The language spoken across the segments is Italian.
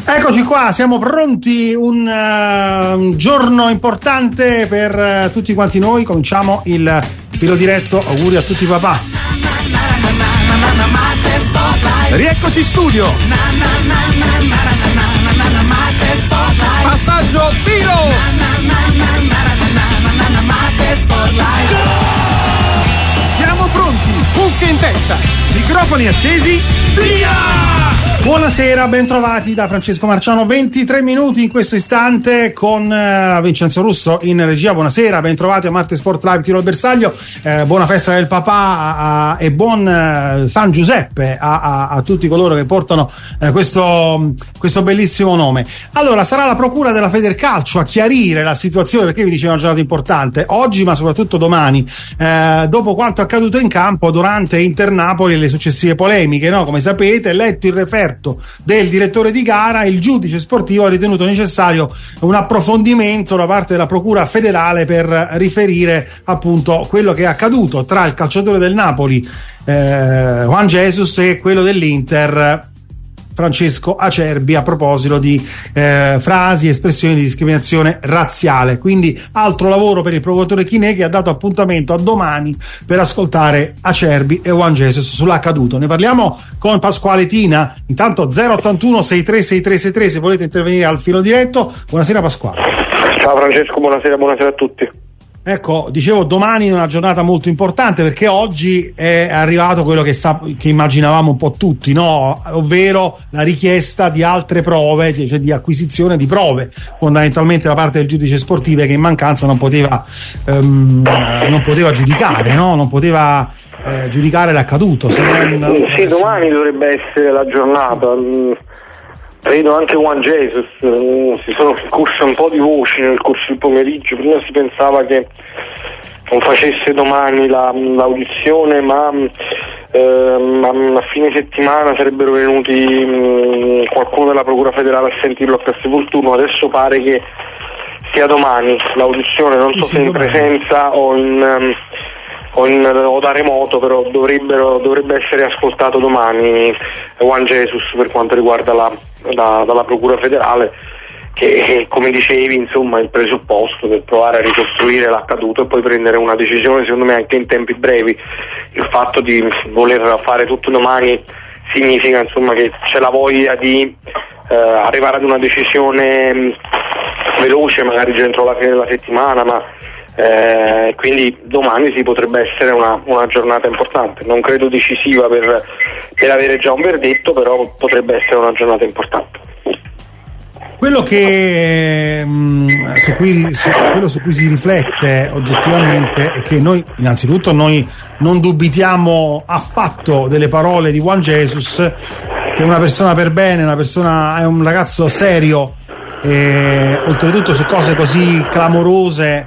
Eccoci qua, siamo pronti, un giorno importante per tutti quanti noi. Cominciamo il filo diretto. Auguri a tutti papà. Rieccoci in studio. Passaggio tiro. Siamo pronti, cuffie in testa, microfoni accesi, via! Buonasera, bentrovati da Francesco Marciano. 23 minuti in questo istante con Vincenzo Russo in regia. Buonasera, bentrovati a Marte Sport Live Tiro al Bersaglio. Buona festa del papà e buon San Giuseppe a tutti coloro che portano questo bellissimo nome. Allora, sarà la procura della Federcalcio a chiarire la situazione, perché vi dicevo una giornata importante oggi, ma soprattutto domani, dopo quanto accaduto in campo durante Inter-Napoli e le successive polemiche, no? Come sapete, letto il referto del direttore di gara, il giudice sportivo ha ritenuto necessario un approfondimento da parte della procura federale per riferire appunto quello che è accaduto tra il calciatore del Napoli Juan Jesus e quello dell'Inter Francesco Acerbi, a proposito di frasi e espressioni di discriminazione razziale. Quindi altro lavoro per il procuratore Chinè, che ha dato appuntamento a domani per ascoltare Acerbi e Juan Jesus sull'accaduto. Ne parliamo con Pasquale Tina. Intanto 081 636363 se volete intervenire al filo diretto. Buonasera Pasquale. Ciao Francesco, buonasera a tutti. Ecco, dicevo, domani è una giornata molto importante perché oggi è arrivato quello che immaginavamo un po' tutti, no? Ovvero la richiesta di altre prove, cioè di acquisizione di prove, fondamentalmente da parte del giudice sportivo, che in mancanza non poteva giudicare, no? Non poteva giudicare l'accaduto. Sì, domani dovrebbe essere la giornata. Credo anche Juan Jesus, si sono corse un po' di voci nel corso del pomeriggio. Prima si pensava che non facesse domani l'audizione, ma a fine settimana sarebbero venuti qualcuno della Procura Federale a sentirlo a Castelvolturno. Adesso pare che sia domani l'audizione, non so se in presenza o da remoto, però dovrebbe essere ascoltato domani Juan Jesus per quanto riguarda dalla Procura Federale, che come dicevi, insomma, il presupposto per provare a ricostruire l'accaduto e poi prendere una decisione, secondo me anche in tempi brevi. Il fatto di voler fare tutto domani significa, insomma, che c'è la voglia di arrivare ad una decisione veloce, magari già entro la fine della settimana, ma quindi domani si potrebbe essere una giornata importante. Non credo decisiva per avere già un verdetto, però potrebbe essere una giornata importante. Quello su cui si riflette oggettivamente è che noi non dubitiamo affatto delle parole di Juan Jesus, che è una persona per bene, è un ragazzo serio, e oltretutto su cose così clamorose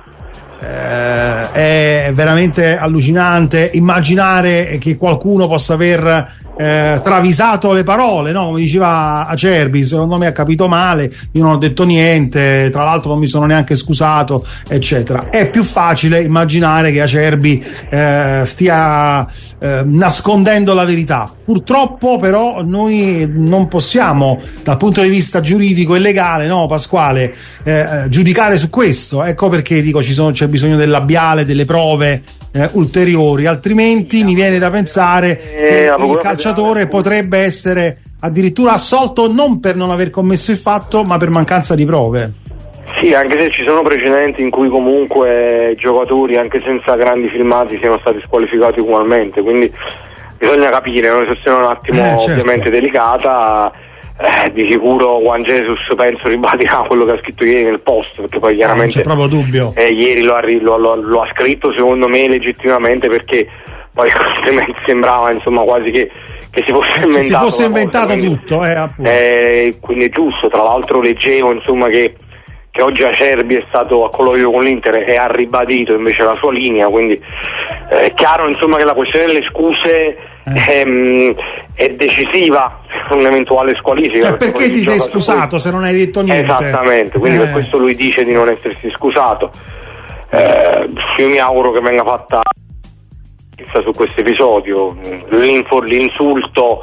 è veramente allucinante immaginare che qualcuno possa aver travisato le parole, no? Come diceva Acerbi, secondo me ha capito male, io non ho detto niente, tra l'altro non mi sono neanche scusato, eccetera. È più facile immaginare che Acerbi stia nascondendo la verità. Purtroppo però noi non possiamo, dal punto di vista giuridico e legale, no Pasquale, giudicare su questo. Ecco perché dico c'è bisogno del labiale, delle prove ulteriori, altrimenti mi viene da pensare che il calciatore potrebbe essere addirittura assolto non per non aver commesso il fatto, ma per mancanza di prove. Sì, anche se ci sono precedenti in cui comunque giocatori, anche senza grandi filmati, siano stati squalificati ugualmente, quindi bisogna capire, è una situazione un attimo ovviamente delicata. Di sicuro Juan Jesus penso ribadirà quello che ha scritto ieri nel post, perché poi chiaramente non c'è proprio dubbio. Ieri lo ha scritto secondo me legittimamente, perché poi sembrava insomma quasi che si fosse inventato tutto, quindi è giusto. Tra l'altro leggevo insomma che oggi Acerbi è stato a colloquio con l'Inter e ha ribadito invece la sua linea, quindi è chiaro insomma che la questione delle scuse è decisiva per un'eventuale squalifica. Perché ti sei scusato se non hai detto niente? Esattamente, quindi per questo lui dice di non essersi scusato. Io mi auguro che venga fatta su questo episodio. L'insulto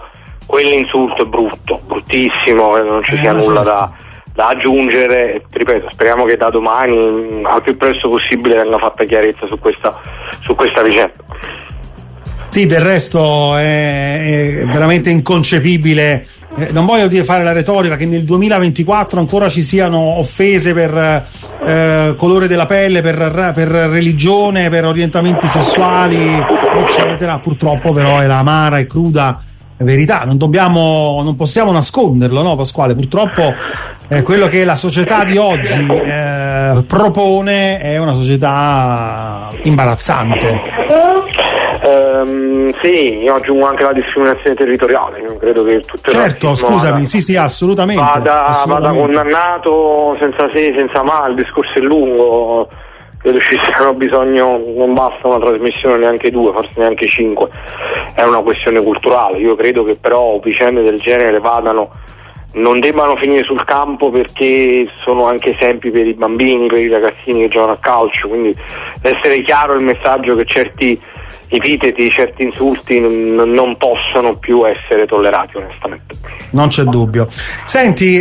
quell'insulto è brutto, bruttissimo, non ci sia nulla da aggiungere. Ti ripeto, speriamo che da domani al più presto possibile venga fatta chiarezza su questa vicenda. Sì, del resto è veramente inconcepibile. Non voglio dire fare la retorica che nel 2024 ancora ci siano offese per colore della pelle, per religione, per orientamenti sessuali, eccetera. Purtroppo però è la amara e cruda verità. Non possiamo nasconderlo, no, Pasquale? Purtroppo quello che la società di oggi propone è una società imbarazzante. Sì, io aggiungo anche la discriminazione territoriale. Io credo che tutto il certo, scusami, sì, assolutamente vada condannato senza se, senza ma. Il discorso è lungo, credo ci siano bisogno, non basta una trasmissione, neanche 2, forse neanche 5, è una questione culturale. Io credo che però vicende del genere non debbano finire sul campo, perché sono anche esempi per i bambini, per i ragazzini che giocano a calcio, quindi deve essere chiaro il messaggio che certi epiteti, certi insulti non possono più essere tollerati, onestamente. Non c'è dubbio. Senti,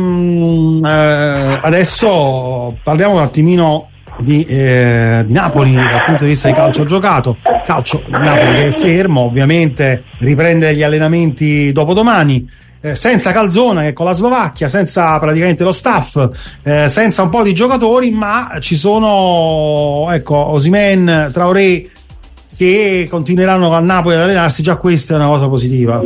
adesso parliamo un attimino di Napoli dal punto di vista di calcio giocato. Calcio Napoli che è fermo, ovviamente riprende gli allenamenti dopodomani, senza Calzona che è con la Slovacchia, senza praticamente lo staff, senza un po' di giocatori, ma ci sono Osimhen, Traoré, che continueranno a Napoli ad allenarsi. Già questa è una cosa positiva.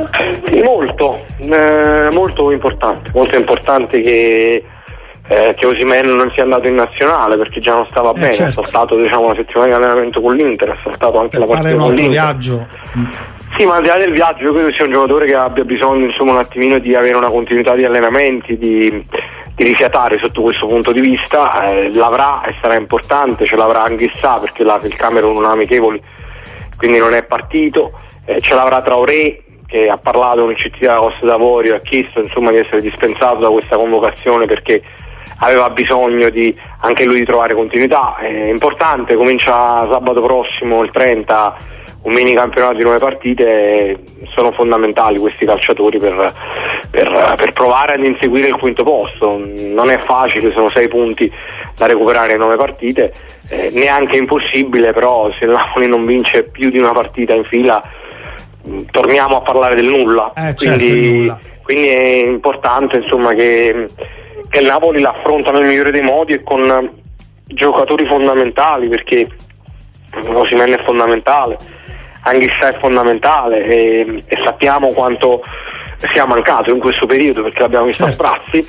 Molto importante che Osimhen non sia andato in nazionale, perché già non stava bene, certo. Ha saltato una settimana di allenamento con l'Inter, ha saltato anche la partita con l'Inter. Viaggio. Sì, ma al di là del viaggio io credo sia un giocatore che abbia bisogno un attimino di avere una continuità di allenamenti, di rifiatare sotto questo punto di vista. L'avrà e sarà importante, ce l'avrà anche Sa, perché il Camerun non ha amichevoli, quindi non è partito. Ce l'avrà Traoré, che ha parlato con il CT della Costa d'Avorio, ha chiesto di essere dispensato da questa convocazione perché aveva bisogno anche lui di trovare continuità. È importante, comincia sabato prossimo, il 30, un mini campionato di 9 partite. Sono fondamentali questi calciatori per provare ad inseguire il quinto posto. Non è facile, sono 6 punti da recuperare in 9 partite, neanche impossibile, però se il Napoli non vince più di una partita in fila torniamo a parlare del nulla. Quindi è importante che il Napoli l'affronta nel migliore dei modi e con giocatori fondamentali, perché Osimhen è fondamentale, Anghissà è fondamentale e sappiamo quanto sia mancato in questo periodo, perché l'abbiamo visto a sprazzi.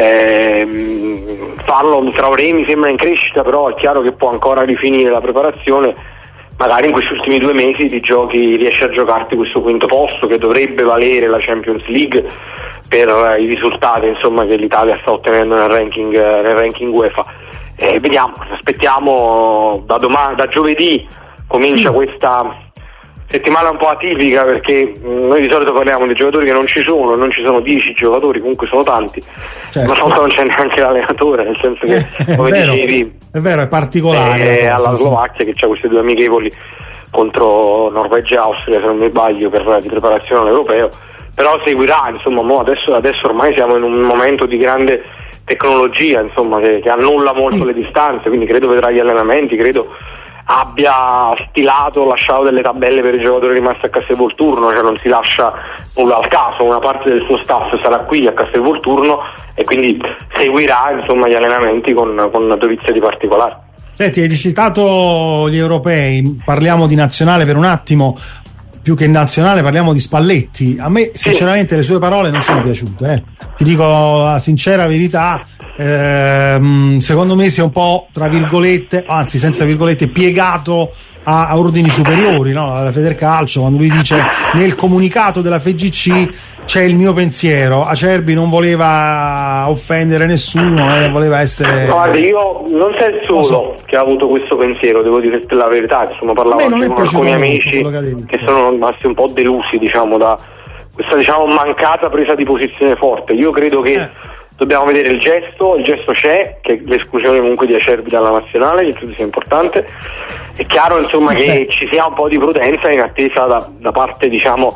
Farlo Traoré mi sembra in crescita, però è chiaro che può ancora rifinire la preparazione. Magari in questi ultimi 2 mesi riesce a giocarti questo quinto posto, che dovrebbe valere la Champions League per i risultati che l'Italia sta ottenendo nel ranking UEFA. Vediamo, aspettiamo. Da giovedì comincia questa settimana un po' atipica, perché noi di solito parliamo di giocatori che non ci sono 10 giocatori, comunque sono tanti, certo. Ma non c'è neanche l'allenatore, nel senso che come dicevi è vero, è particolare alla Slovacchia, che c'ha queste 2 amichevoli contro Norvegia e Austria, se non mi sbaglio, di preparazione all'europeo, però seguirà, adesso ormai siamo in un momento di grande tecnologia, che annulla molto le distanze, quindi credo vedrà gli allenamenti, credo abbia lasciato delle tabelle per i giocatori rimasti a Castelvolturno, non si lascia nulla al caso, una parte del suo staff sarà qui a Castelvolturno e quindi seguirà gli allenamenti con dovizia di particolare. Senti, hai citato gli europei, parliamo di nazionale per un attimo. Più che nazionale parliamo di Spalletti. A me sinceramente le sue parole non sono piaciute, ti dico la sincera verità. Secondo me si è un po', tra virgolette, anzi senza virgolette, piegato a ordini superiori, no? Alla Federcalcio, quando lui dice nel comunicato della FGC c'è il mio pensiero. Acerbi non voleva offendere nessuno, voleva essere. Guarda, io non sei il solo che ha avuto questo pensiero, devo dire la verità. Parlavo anche con alcuni amici che sono rimasti un po' delusi, da questa mancata presa di posizione forte. Io credo che dobbiamo vedere il gesto c'è, che l'esclusione comunque di Acerbi dalla nazionale, che credo sia importante. È chiaro che ci sia un po' di prudenza in attesa da parte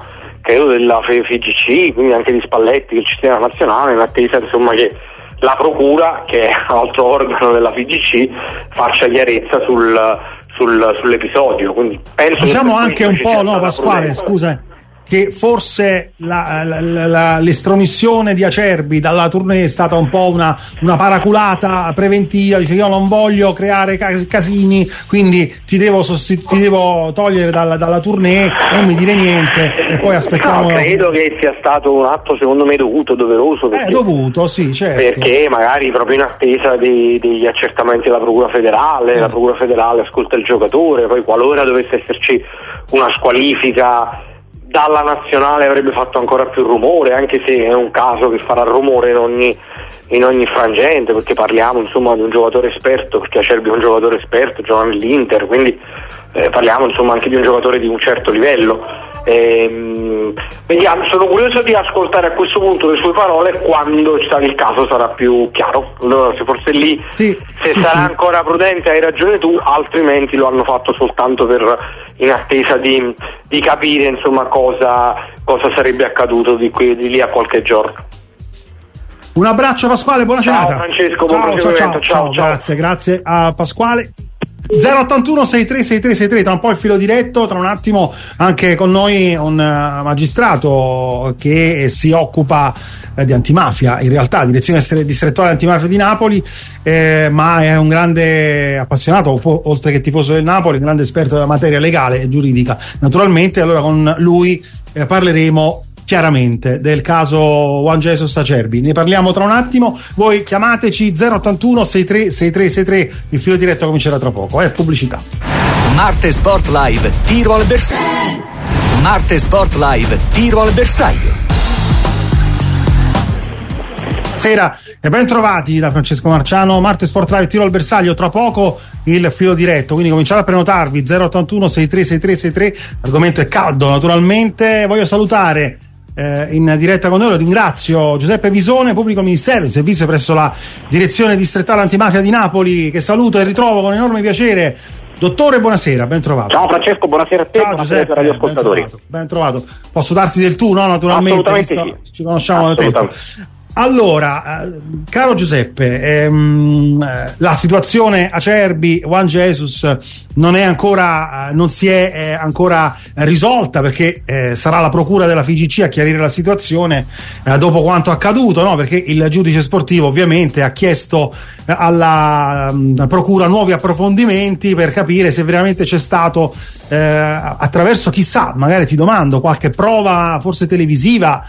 credo della FIGC, quindi anche di Spalletti, del sistema nazionale, in attesa insomma che la procura, che è altro organo della FIGC, faccia chiarezza sull'episodio. Quindi penso diciamo anche un po', no, Pasquale, scusa, che forse l'estromissione di Acerbi dalla tournée è stata un po' una paraculata preventiva, dice io non voglio creare casini, quindi ti devo togliere dalla tournée, non mi dire niente e poi aspettiamo. No, credo che sia stato un atto secondo me doveroso, perché, dovuto, sì, certo, perché magari proprio in attesa degli accertamenti della Procura Federale, la Procura Federale ascolta il giocatore, poi qualora dovesse esserci una squalifica dalla nazionale avrebbe fatto ancora più rumore, anche se è un caso che farà rumore in ogni frangente, perché parliamo insomma di un giocatore esperto, perché Acerbi è un giocatore esperto, gioca nell'Inter, quindi parliamo insomma anche di un giocatore di un certo livello. Vediamo, sono curioso di ascoltare a questo punto le sue parole quando il caso sarà più chiaro. Allora, se forse lì sarà ancora prudente, hai ragione tu, altrimenti lo hanno fatto soltanto in attesa di capire insomma cosa sarebbe accaduto di lì a qualche giorno. Un abbraccio Pasquale, buona ciao serata. Francesco, buon proseguimento. Ciao. Grazie a Pasquale. 081 6363, tra un po' il filo diretto, tra un attimo anche con noi un magistrato che si occupa di antimafia, in realtà direzione distrettuale antimafia di Napoli, ma è un grande appassionato, oltre che tifoso del Napoli, un grande esperto della materia legale e giuridica naturalmente. Allora con lui parleremo chiaramente del caso Juan Jesus Acerbi. Ne parliamo tra un attimo, voi chiamateci 081 6363, il filo diretto comincerà tra poco, pubblicità. Marte Sport Live, tiro al bersaglio. Marte Sport Live, tiro al bersaglio. Buonasera e ben trovati da Francesco Marciano. Marte Sport Live, tiro al bersaglio, tra poco il filo diretto, quindi cominciate a prenotarvi 081 636363, l'argomento è caldo naturalmente. Voglio salutare in diretta con noi, lo ringrazio, Giuseppe Visone, pubblico ministero in servizio presso la direzione distrettale antimafia di Napoli, che saluto e ritrovo con enorme piacere. Dottore, buonasera, ben trovato. Ciao Francesco, buonasera a te, ciao Giuseppe, ai radioascoltatori. Ben trovato. Posso darti del tu, no? Naturalmente. Assolutamente sì. Ci conosciamo da tempo. Allora, caro Giuseppe, la situazione Acerbi, Juan Jesus non si è ancora risolta, perché sarà la procura della FIGC a chiarire la situazione dopo quanto accaduto, no? Perché il giudice sportivo ovviamente ha chiesto alla procura nuovi approfondimenti per capire se veramente c'è stato attraverso, chissà, magari ti domando, qualche prova forse televisiva,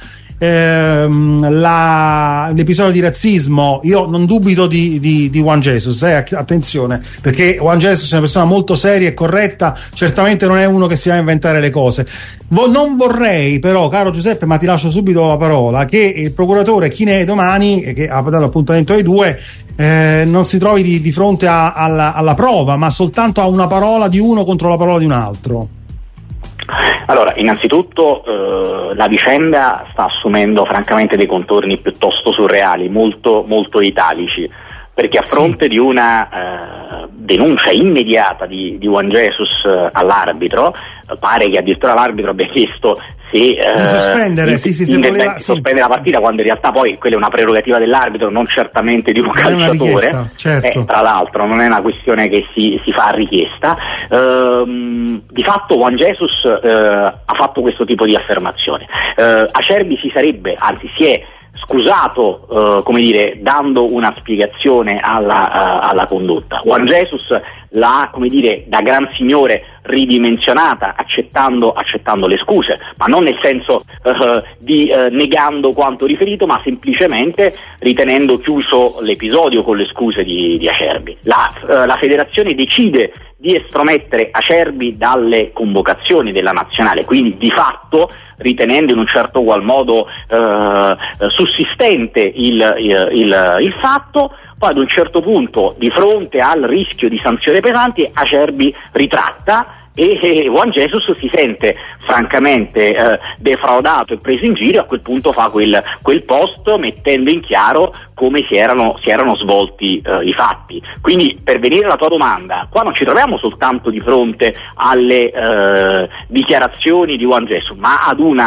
l'episodio di razzismo. Io non dubito di Juan Jesus, attenzione, perché Juan Jesus è una persona molto seria e corretta, certamente non è uno che si va a inventare le cose. Non vorrei però, caro Giuseppe, ma ti lascio subito la parola, che il procuratore Chinè domani, che ha dato l'appuntamento ai due, non si trovi di fronte alla prova, ma soltanto a una parola di uno contro la parola di un altro. Allora, innanzitutto la vicenda sta assumendo francamente dei contorni piuttosto surreali, molto, molto italici, perché a fronte di una denuncia immediata di Juan Jesus all'arbitro, pare che addirittura l'arbitro abbia chiesto di sospendere, sospendere la partita, quando in realtà poi quella è una prerogativa dell'arbitro, non certamente di un calciatore. Certo. Tra l'altro non è una questione che si fa a richiesta. Di fatto Juan Jesus ha fatto questo tipo di affermazione. Acerbi si è scusato, dando una spiegazione alla condotta. Juan Jesus l'ha, da gran signore, ridimensionata accettando le scuse, ma non nel senso di negando quanto riferito, ma semplicemente ritenendo chiuso l'episodio con le scuse di Acerbi. La federazione decide di estromettere Acerbi dalle convocazioni della nazionale, quindi di fatto ritenendo in un certo qual modo sussistente il fatto. Poi ad un certo punto, di fronte al rischio di sanzioni pesanti, Acerbi ritratta e Juan Jesus si sente francamente defraudato e preso in giro. A quel punto fa quel post mettendo in chiaro come si erano svolti i fatti. Quindi, per venire alla tua domanda, qua non ci troviamo soltanto di fronte alle dichiarazioni di Juan Jesus, ma ad una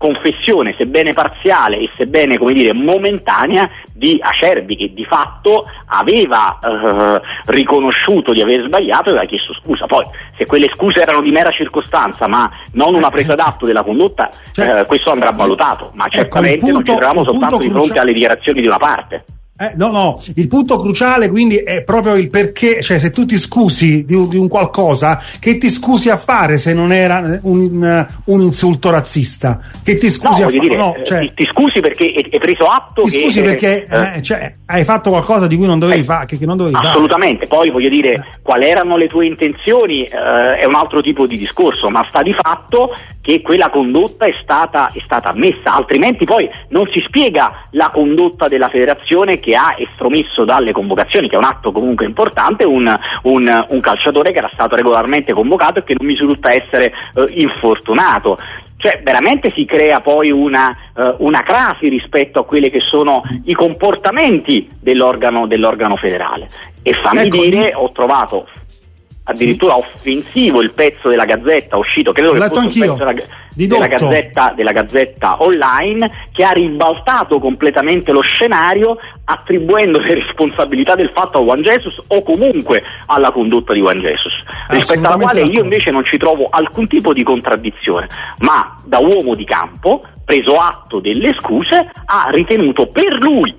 confessione, sebbene parziale e sebbene, come dire, momentanea, di Acerbi, che di fatto aveva riconosciuto di aver sbagliato e aveva chiesto scusa. Poi, se quelle scuse erano di mera circostanza ma non una presa d'atto della condotta, questo andrà valutato, ma certamente non ci troviamo soltanto di fronte alle dichiarazioni di una parte. No, il punto cruciale quindi è proprio il perché, cioè se tu ti scusi di un qualcosa, che ti scusi a fare se non era un insulto razzista? Che ti scusi ti scusi perché hai preso atto ti scusi perché hai fatto qualcosa di cui non dovevi fare, che non dovevi assolutamente fare. Poi voglio dire, quali erano le tue intenzioni è un altro tipo di discorso, ma sta di fatto che quella condotta è stata ammessa, altrimenti poi non si spiega la condotta della federazione che ha estromesso dalle convocazioni, che è un atto comunque importante, un calciatore che era stato regolarmente convocato e che non mi risulta essere infortunato. Cioè veramente si crea poi una crasi rispetto a quelli che sono i comportamenti dell'organo federale. E fammi dire, ho trovato addirittura offensivo il pezzo della Gazzetta uscito, credo che fosse un pezzo della Gazzetta Online, che ha ribaltato completamente lo scenario, attribuendo le responsabilità del fatto a Juan Jesus o comunque alla condotta di Juan Jesus, rispetto alla quale io invece non ci trovo alcun tipo di contraddizione, ma da uomo di campo, preso atto delle scuse, ha ritenuto per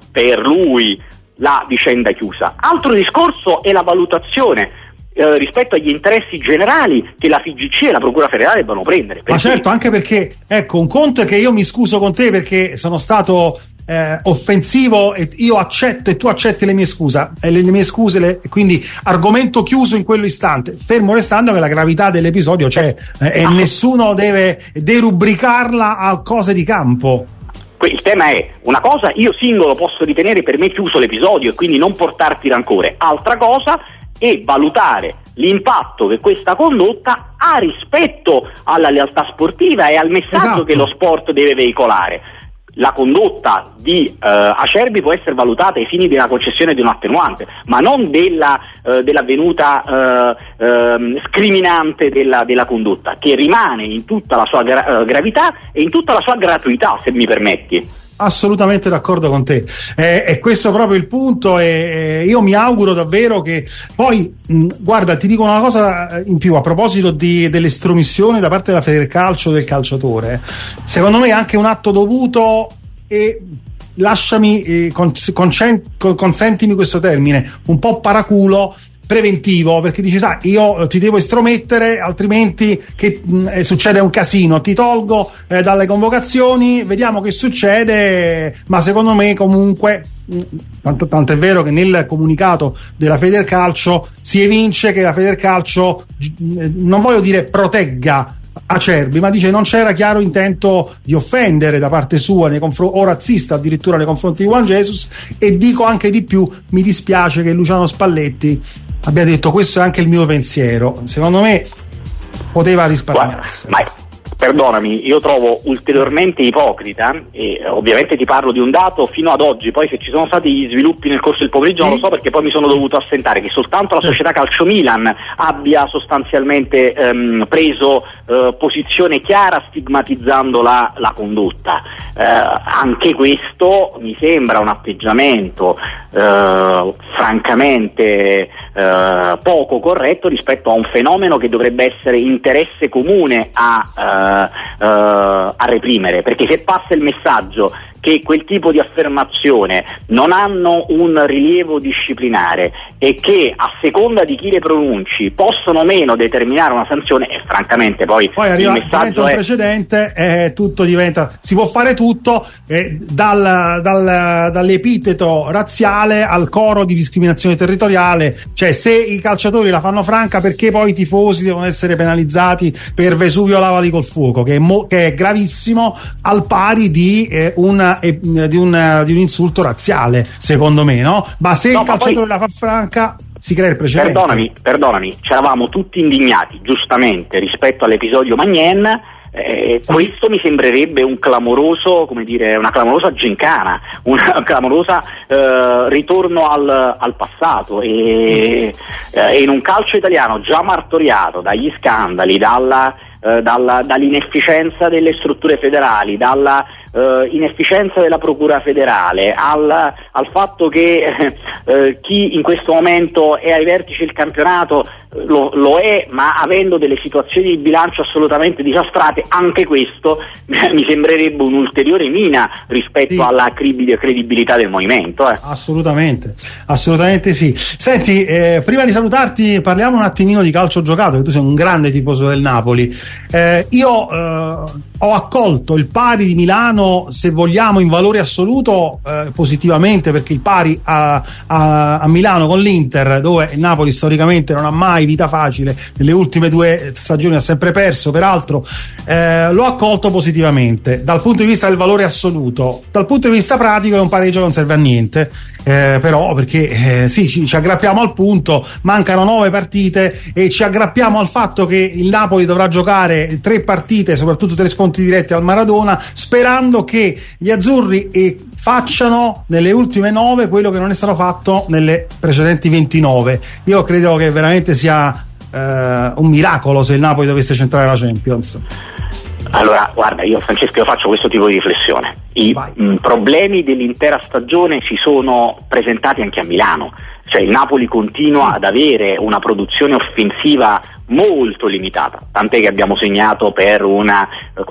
lui la vicenda chiusa. Altro discorso è la valutazione rispetto agli interessi generali che la FIGC e la Procura Federale debbano prendere. Ma certo, anche perché, ecco, un conto è che io mi scuso con te perché sono stato offensivo e io accetto e tu accetti le mie scuse, quindi argomento chiuso in quell'istante, fermo restando che la gravità dell'episodio c'è e nessuno deve derubricarla a cose di campo. Il tema è una cosa, io singolo posso ritenere per me chiuso l'episodio e quindi non portarti rancore, altra cosa e valutare l'impatto che questa condotta ha rispetto alla lealtà sportiva e al messaggio che lo sport deve veicolare. La condotta di Acerbi può essere valutata ai fini della concessione di un attenuante, ma non dell'avvenuta scriminante della condotta, che rimane in tutta la sua gravità e in tutta la sua gratuità, se mi permetti. Assolutamente d'accordo con te, è questo proprio il punto, e io mi auguro davvero che poi guarda, ti dico una cosa in più a proposito dell'estromissione da parte della Federcalcio del calciatore. Secondo me è anche un atto dovuto e lasciami consentimi questo termine un po' paraculo, preventivo, perché dici sai, io ti devo estromettere altrimenti che succede un casino, ti tolgo dalle convocazioni, vediamo che succede. Ma secondo me comunque tanto è vero che nel comunicato della Federcalcio si evince che la Federcalcio, non voglio dire protegga Acerbi, ma dice non c'era chiaro intento di offendere da parte sua o razzista addirittura nei confronti di Juan Jesus. E dico anche di più, mi dispiace che Luciano Spalletti abbia detto questo è anche il mio pensiero. Secondo me poteva risparmiarsi. Perdonami, io trovo ulteriormente ipocrita, e ovviamente ti parlo di un dato fino ad oggi, poi se ci sono stati gli sviluppi nel corso del pomeriggio non lo so perché poi mi sono dovuto assentare, che soltanto la società Calcio Milan abbia sostanzialmente preso posizione chiara stigmatizzando la condotta. Anche questo mi sembra un atteggiamento francamente poco corretto rispetto a un fenomeno che dovrebbe essere interesse comune a reprimere, perché se passa il messaggio che quel tipo di affermazione non hanno un rilievo disciplinare e che a seconda di chi le pronunci possono o meno determinare una sanzione, e francamente poi il messaggio diventa un precedente, tutto diventa, si può fare tutto, dall'epiteto razziale al coro di discriminazione territoriale. Cioè, se i calciatori la fanno franca, perché poi i tifosi devono essere penalizzati per Vesuvio lavali col fuoco, che è gravissimo, al pari di un insulto razziale, secondo me, no? Ma se il calciatore la fa franca si crea il precedente. Perdonami, c'eravamo tutti indignati giustamente rispetto all'episodio Magnen. Questo mi sembrerebbe un clamoroso, come dire, una clamorosa gincana, una clamorosa ritorno al passato, e in un calcio italiano già martoriato dagli scandali, dalla dall'inefficienza delle strutture federali, dalla inefficienza della Procura federale, al fatto che chi in questo momento è ai vertici del campionato lo è, ma avendo delle situazioni di bilancio assolutamente disastrate, anche questo mi sembrerebbe un'ulteriore mina rispetto alla credibilità del movimento. Assolutamente sì. Senti, prima di salutarti parliamo un attimino di calcio giocato, che tu sei un grande tifoso del Napoli. Io ho accolto il pari di Milano, se vogliamo in valore assoluto, positivamente, perché il pari a Milano con l'Inter, dove il Napoli storicamente non ha mai vita facile, nelle ultime 2 stagioni ha sempre perso, peraltro l'ho accolto positivamente dal punto di vista del valore assoluto. Dal punto di vista pratico è un pareggio che non serve a niente, però perché ci aggrappiamo al punto, mancano 9 partite e ci aggrappiamo al fatto che il Napoli dovrà giocare 3 partite, soprattutto 3 scontri diretti al Maradona, sperando che gli azzurri facciano nelle ultime 9 quello che non è stato fatto nelle precedenti 29. Io credo che veramente sia un miracolo se il Napoli dovesse centrare la Champions. Allora, guarda, Francesco, faccio questo tipo di riflessione. I problemi dell'intera stagione si sono presentati anche a Milano, cioè il Napoli continua ad avere una produzione offensiva molto limitata, tant'è che abbiamo segnato per una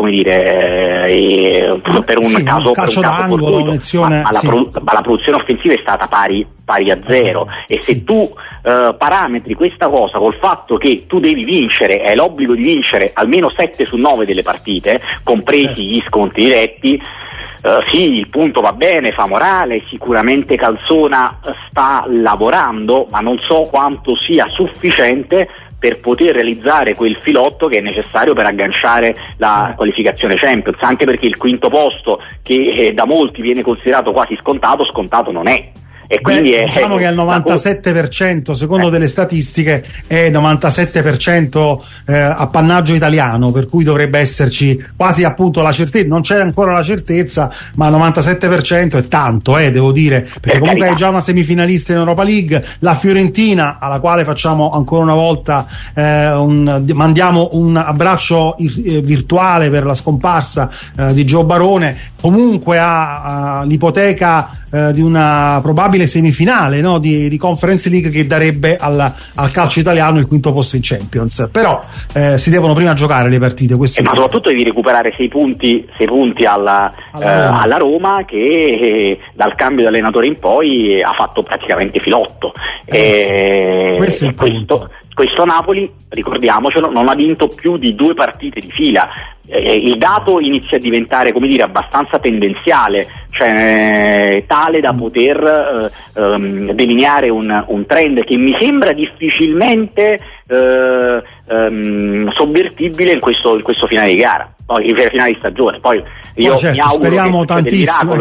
caso fortuito, ma la produzione offensiva è stata pari a 0, e se tu parametri questa cosa col fatto che tu devi vincere, hai l'obbligo di vincere almeno 7 su 9 delle partite, compresi gli scontri diretti, sì, il punto va bene, fa morale, sicuramente Calzona sta lavorando, ma non so quanto sia sufficiente per poter realizzare quel filotto che è necessario per agganciare la qualificazione Champions, anche perché il quinto posto, che da molti viene considerato quasi scontato non è. E quindi diciamo che al 97%, secondo delle statistiche, è 97% appannaggio italiano, per cui dovrebbe esserci quasi appunto la certezza. Non c'è ancora la certezza, ma il 97% è tanto, devo dire, perché comunque è già una semifinalista in Europa League. La Fiorentina, alla quale facciamo ancora una volta mandiamo un abbraccio virtuale per la scomparsa di Gio Barone, comunque ha l'ipoteca di una probabile semifinale, no? di Conference League, che darebbe al calcio italiano il quinto posto in Champions. Però si devono prima giocare le partite, ma soprattutto devi recuperare 6 punti alla Roma, che dal cambio di allenatore in poi ha fatto praticamente filotto. Questo è il punto. Questo Napoli, ricordiamocelo, non ha vinto più di 2 partite di fila. Il dato inizia a diventare, abbastanza tendenziale, cioè tale da poter delineare un trend che mi sembra difficilmente sovvertibile in questo finale di gara, in finale di stagione. Poi io mi auguro speriamo che tantissimo,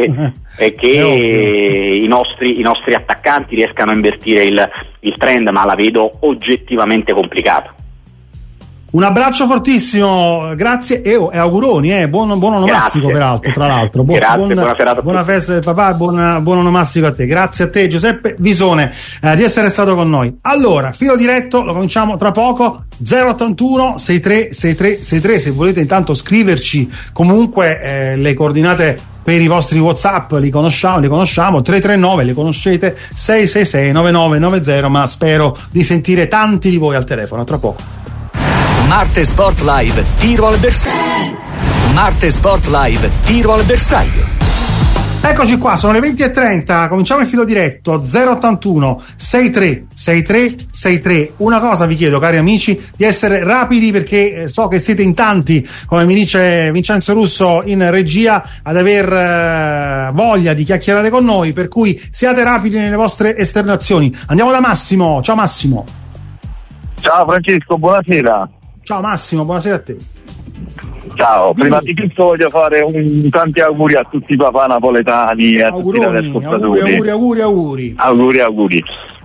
che i nostri attaccanti riescano a invertire il trend, ma la vedo oggettivamente complicata. Un abbraccio fortissimo, grazie e auguroni, buon onomastico peraltro, tra l'altro. Buona festa del papà, buon onomastico a te. Grazie a te Giuseppe Visone di essere stato con noi. Allora, filo diretto, lo cominciamo tra poco. 081 63 63 63, se volete intanto scriverci comunque le coordinate per i vostri WhatsApp li conosciamo, 339 le conoscete, 666 9990, ma spero di sentire tanti di voi al telefono tra poco. Marte Sport Live, tiro al bersaglio. Marte Sport Live, tiro al bersaglio. Eccoci qua, sono le 20:30, cominciamo il filo diretto. 081 63 63 63. Una cosa vi chiedo, cari amici, di essere rapidi, perché so che siete in tanti, come mi dice Vincenzo Russo in regia, ad aver voglia di chiacchierare con noi, per cui siate rapidi nelle vostre esternazioni. Andiamo da Massimo. Ciao Massimo. Ciao Francesco, buonasera. Ciao Massimo, buonasera a te. Ciao, prima di tutto voglio fare tanti auguri a tutti i papà napoletani e a tutti gli ascoltatori. Auguri.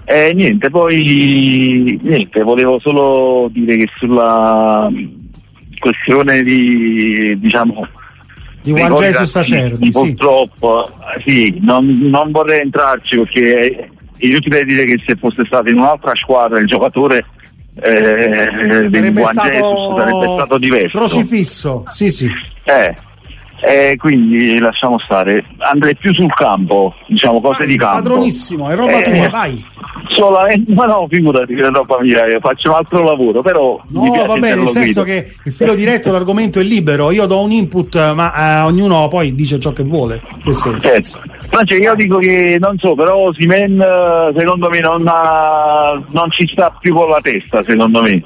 Volevo solo dire che sulla questione di Juan Jesus Acerbi, purtroppo non vorrei entrarci, perché è inutile dire che se fosse stato in un'altra squadra il giocatore sarebbe stato diverso, crocifisso, sì. Quindi lasciamo stare, andrei più sul campo, diciamo, cose di campo. Padronissimo, è roba tua, vai. Solamente, ma no, figurati, che è roba mia, io faccio un altro lavoro, però va bene, nel senso che il filo diretto, l'argomento è libero, io do un input, ma ognuno poi dice ciò che vuole. Certo. Io dico che non so, però Osimhen secondo me non ci sta più con la testa, secondo me.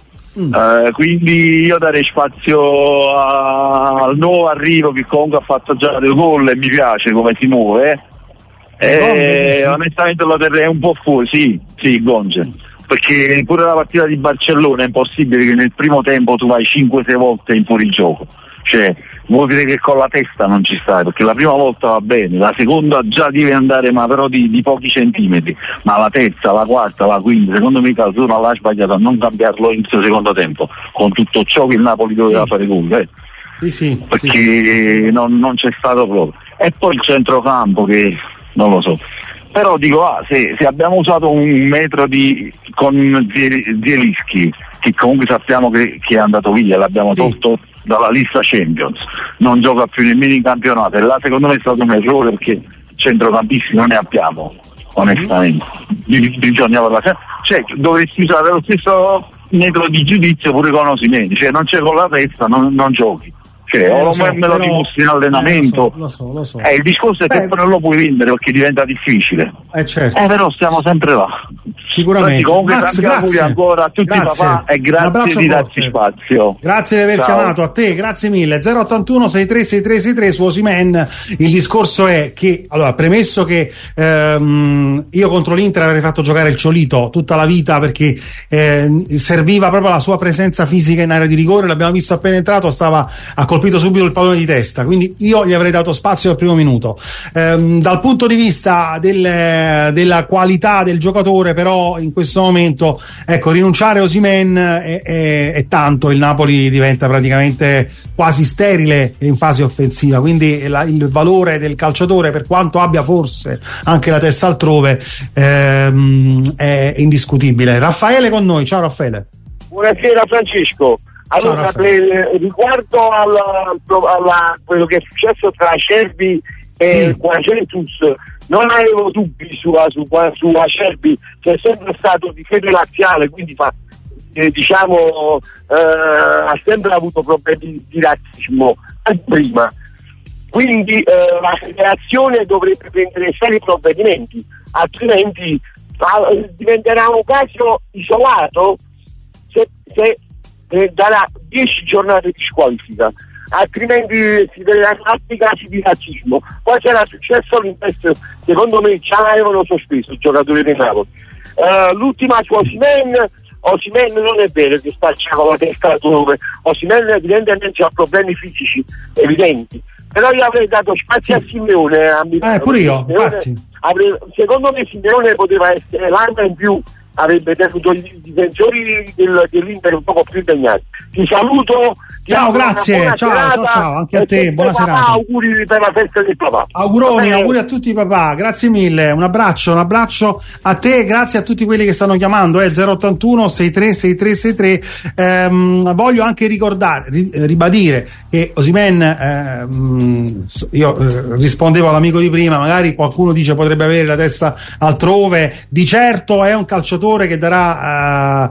Quindi io darei spazio al nuovo arrivo, che comunque ha fatto già 2 gol e mi piace come si muove, onestamente lo terrei un po' fuori, sì, Gonge, perché pure la partita di Barcellona è impossibile che nel primo tempo tu vai 5-6 volte in fuorigioco, cioè vuol dire che con la testa non ci stai, perché la prima volta va bene, la seconda già deve andare, ma però di pochi centimetri, ma la terza, la quarta, la quinta, secondo me Calzona l'ha sbagliato a non cambiarlo in secondo tempo, con tutto ciò che il Napoli doveva fare gol, perché non c'è stato proprio. E poi il centrocampo che non lo so, però dico, se abbiamo usato un metro con Zielinski, che comunque sappiamo che è andato via, l'abbiamo tolto dalla lista Champions, non gioca più nemmeno in campionato, e là secondo me è stato un errore, perché centrocampisti non ne abbiamo, onestamente. Bisogna parlare, cioè dovresti usare lo stesso metro di giudizio pure con Osimhen, cioè non c'è con la testa, non giochi. Me lo dimostri in allenamento. Lo so. Il discorso è che non lo puoi vendere, perché diventa difficile. Certo. Però stiamo sempre là. Sicuramente. Comunque tanti auguri ancora a tutti i papà, e grazie di darci spazio. Grazie di aver chiamato, a te, grazie mille. 081 636363 su Osimhen. Il discorso è che, allora, premesso che io contro l'Inter avrei fatto giocare il Ciolito tutta la vita, perché serviva proprio la sua presenza fisica in area di rigore, l'abbiamo visto appena entrato, ha colpito subito il pallone di testa, quindi io gli avrei dato spazio al primo minuto. Dal punto di vista della qualità del giocatore, però in questo momento, rinunciare a Osimhen è tanto, il Napoli diventa praticamente quasi sterile in fase offensiva, quindi il valore del calciatore, per quanto abbia forse anche la testa altrove, è indiscutibile. Raffaele con noi, ciao Raffaele. Buonasera Francesco. Allora, riguardo a quello che è successo tra Acerbi e Juventus, non avevo dubbi su Acerbi, che è sempre stato di fede laziale, quindi ha sempre avuto problemi di razzismo prima. Quindi la federazione dovrebbe prendere seri provvedimenti, altrimenti diventerà un caso isolato se darà 10 giornate di squalifica, altrimenti si vedranno altri casi di razzismo. Poi c'era successo all'Inter, secondo me già l'avevano sospeso i giocatori del Napoli. L'ultima su Osimhen non è vero che sta con la testa dove Osimhen evidentemente ha problemi fisici evidenti, però io avrei dato spazio a Simeone, pure io, infatti. Secondo me Simeone poteva essere l'arma in più, avrebbe tenuto i difensori dell'Inter un poco più impegnati. Ti saluto. Ciao, grazie. Ciao, anche a te. Buona serata. Auguri per la festa del papà. Auguri a tutti i papà. Grazie mille. Un abbraccio a te. Grazie a tutti quelli che stanno chiamando. 081 636363. Voglio anche ribadire che Osimhen, io rispondevo all'amico di prima, magari qualcuno dice potrebbe avere la testa altrove. Di certo è un calciatore che darà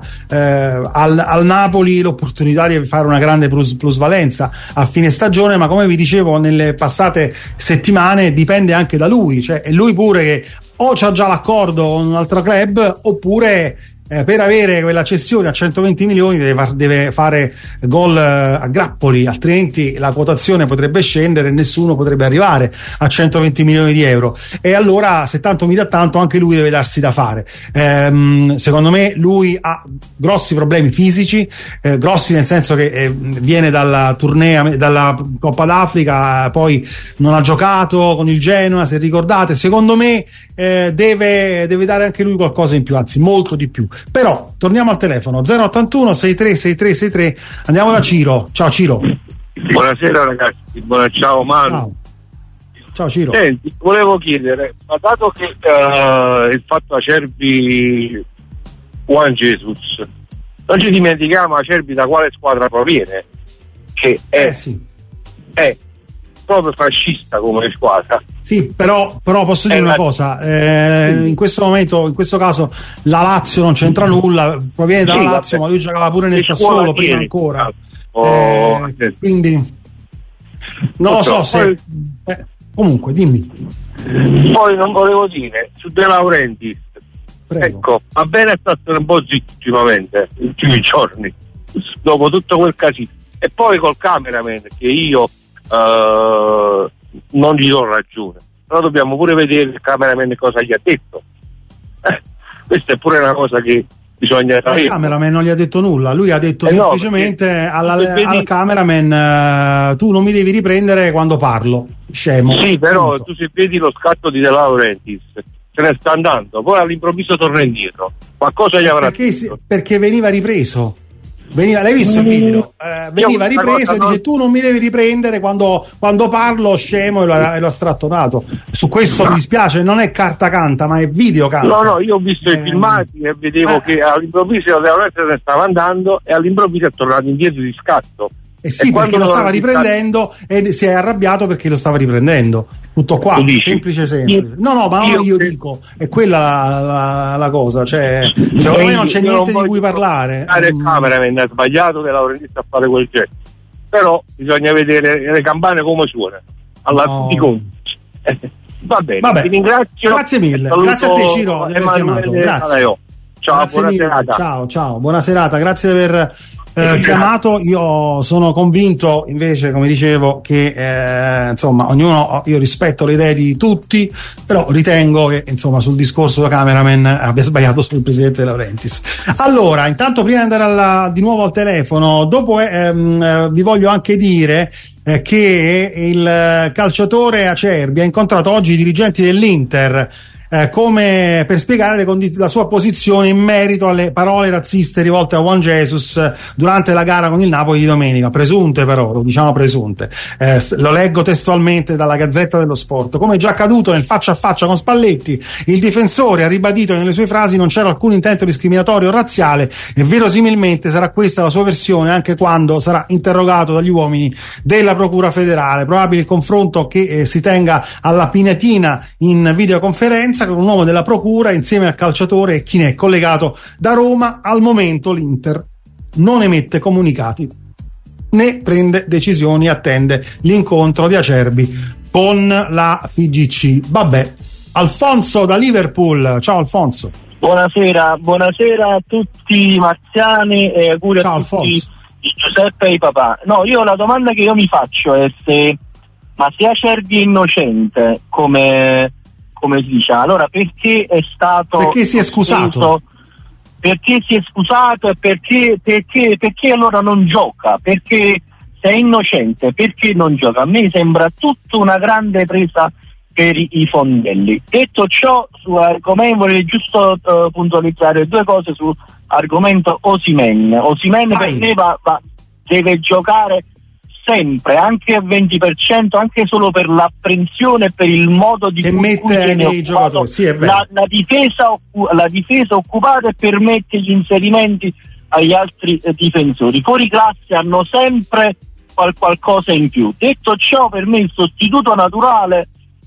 al Napoli l'opportunità di fare una grande plusvalenza a fine stagione, ma come vi dicevo nelle passate settimane dipende anche da lui, cioè è lui pure che o c'ha già l'accordo con un altro club, oppure per avere quella cessione a 120 milioni deve fare gol a grappoli, altrimenti la quotazione potrebbe scendere e nessuno potrebbe arrivare a 120 milioni di euro, e allora se tanto mi dà tanto anche lui deve darsi da fare. Secondo me lui ha grossi problemi fisici, grossi nel senso che viene dalla tournée, dalla Coppa d'Africa, poi non ha giocato con il Genoa, se ricordate. Secondo me deve dare anche lui qualcosa in più, anzi molto di più. Però torniamo al telefono 081 636363. Andiamo da Ciro. Ciao Ciro. Buonasera ragazzi, ciao Manu. Ciao Ciro. Senti, volevo chiedere, ma dato che il fatto Acerbi Juan Jesus Non ci dimentichiamo Acerbi da quale squadra proviene, che è proprio fascista come squadra. Sì, però posso dire una cosa, in questo momento, in questo caso la Lazio non c'entra nulla, proviene dalla Lazio, ma lui giocava pure nel Sassuolo prima ancora, quindi non lo so se comunque dimmi. Poi non volevo dire su De Laurentiis, ecco, va bene stare un po' zitto ultimamente, gli ultimi giorni, dopo tutto quel casino, e poi col cameraman che io non gli do ragione, però dobbiamo pure vedere il cameraman cosa gli ha detto. Questa è pure una cosa che bisogna sapere. Il cameraman non gli ha detto nulla, lui ha detto semplicemente al cameraman tu non mi devi riprendere quando parlo, scemo. Sì, però tu se vedi lo scatto di De Laurentiis se ne sta andando, poi all'improvviso torna indietro, qualcosa gli avrà detto. Perché veniva ripreso. L'hai visto il video? Veniva ripreso e dice tu non mi devi riprendere quando parlo, scemo, e lo ha strattonato. Su questo mi dispiace, non è carta canta, ma è video canta. No, io ho visto i filmati e vedevo che all'improvviso la se ne stava andando e all'improvviso è tornato indietro di scatto. Sì, perché lo stava riprendendo e si è arrabbiato perché lo stava riprendendo. Tutto qua, semplice. No, ma io dico, è quella la cosa, cioè secondo me non c'è niente di cui parlare. Il cameraman ha sbagliato De Laurentiis a fare quel gesto, però bisogna vedere le campane come suonano di conti. Va bene, ti ringrazio. Grazie mille, grazie a te Ciro di aver chiamato. Grazie. Ciao, buona serata. Ciao, buona serata, grazie di aver chiamato. Io sono convinto invece, come dicevo, che insomma ognuno, io rispetto le idee di tutti, però ritengo che insomma sul discorso da cameraman abbia sbagliato sul presidente De Laurentiis. Allora, intanto prima di andare di nuovo al telefono, dopo vi voglio anche dire che il calciatore Acerbi ha incontrato oggi i dirigenti dell'Inter come per spiegare la sua posizione in merito alle parole razziste rivolte a Juan Jesus durante la gara con il Napoli di domenica, presunte però, lo diciamo presunte. Lo leggo testualmente dalla Gazzetta dello Sport. Come già accaduto nel faccia a faccia con Spalletti, il difensore ha ribadito che nelle sue frasi non c'era alcun intento discriminatorio o razziale e verosimilmente sarà questa la sua versione anche quando sarà interrogato dagli uomini della Procura Federale. Probabile il confronto che si tenga alla Pinetina in videoconferenza con un uomo della procura insieme al calciatore e chi ne è collegato da Roma. Al momento l'Inter non emette comunicati né prende decisioni, attende l'incontro di Acerbi con la FIGC. Vabbè, Alfonso da Liverpool. Ciao Alfonso. Buonasera a tutti i marziani e auguri a tutti i Giuseppe e i papà. No, io la domanda che io mi faccio è se Acerbi è innocente come si dice, allora perché è stato, perché si è scusato, perché si è scusato e perché allora non gioca, perché se è innocente perché non gioca? A me sembra tutta una grande presa per i fondelli. Detto ciò, su argomento vorrei giusto puntualizzare due cose su argomento Osimhen. Per me deve giocare sempre, anche al 20%, anche solo per l'apprensione e per il modo di cui mette nei giocatori. Sì, è vero. La difesa occupata e permette gli inserimenti agli altri difensori. Fuori classe hanno sempre qualcosa in più. Detto ciò, per me il sostituto naturale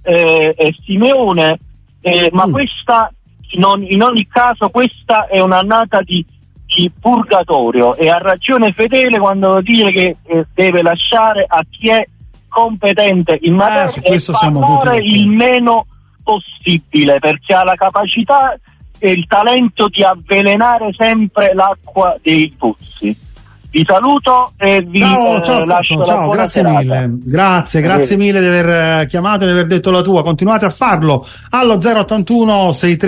è Simeone, ma questa in ogni caso questa è un'annata di purgatorio, e ha ragione Fedele quando dire che deve lasciare a chi è competente in materia e parlare il meno possibile, perché ha la capacità e il talento di avvelenare sempre l'acqua dei pozzi. Vi saluto e vi lascio ciao, grazie serata. Mille. Grazie mille di aver chiamato e di aver detto la tua. Continuate a farlo allo 081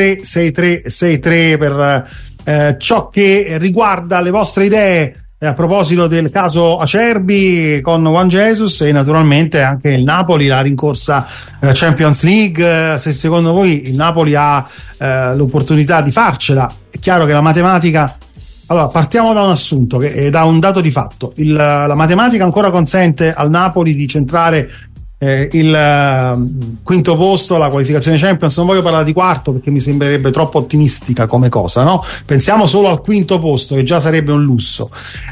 6363 per ciò che riguarda le vostre idee a proposito del caso Acerbi con Juan Jesus e naturalmente anche il Napoli, la rincorsa Champions League, se secondo voi il Napoli ha l'opportunità di farcela. È chiaro che la matematica, allora partiamo da un assunto, che da un dato di fatto, la matematica ancora consente al Napoli di centrare il quinto posto, la qualificazione Champions. Non voglio parlare di quarto perché mi sembrerebbe troppo ottimistica come cosa, no? Pensiamo solo al quinto posto, che già sarebbe un lusso.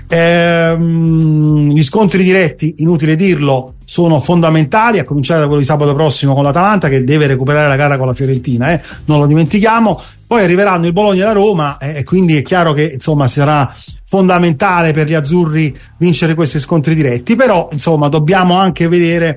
Gli scontri diretti, inutile dirlo, sono fondamentali, a cominciare da quello di sabato prossimo con l'Atalanta, che deve recuperare la gara con la Fiorentina, non lo dimentichiamo. Poi arriveranno il Bologna e la Roma, e quindi è chiaro che insomma sarà fondamentale per gli azzurri vincere questi scontri diretti. Però insomma dobbiamo anche vedere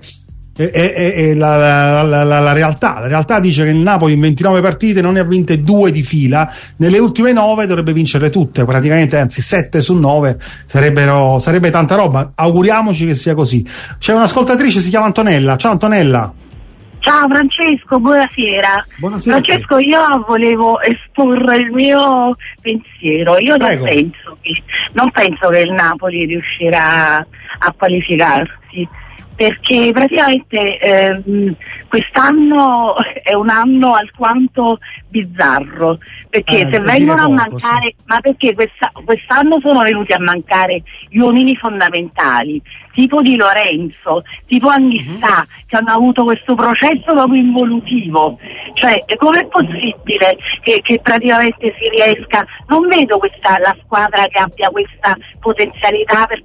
la realtà. La realtà dice che il Napoli in 29 partite non ne ha vinte 2 di fila, nelle ultime 9 dovrebbe vincerle tutte praticamente, anzi 7 su 9 sarebbe tanta roba. Auguriamoci che sia così. C'è un'ascoltatrice, si chiama Antonella. Ciao Antonella. Ciao Francesco, buonasera. Buonasera. Francesco, io volevo esporre il mio pensiero. Io non penso che il Napoli riuscirà a qualificarsi, perché praticamente quest'anno è un anno alquanto bizzarro, perché se vengono a mancare, sì. Ma perché quest'anno sono venuti a mancare gli uomini fondamentali, tipo Di Lorenzo, tipo Anghissà, che hanno avuto questo processo proprio involutivo. Cioè, com'è possibile che praticamente si riesca? Non vedo la squadra che abbia questa potenzialità per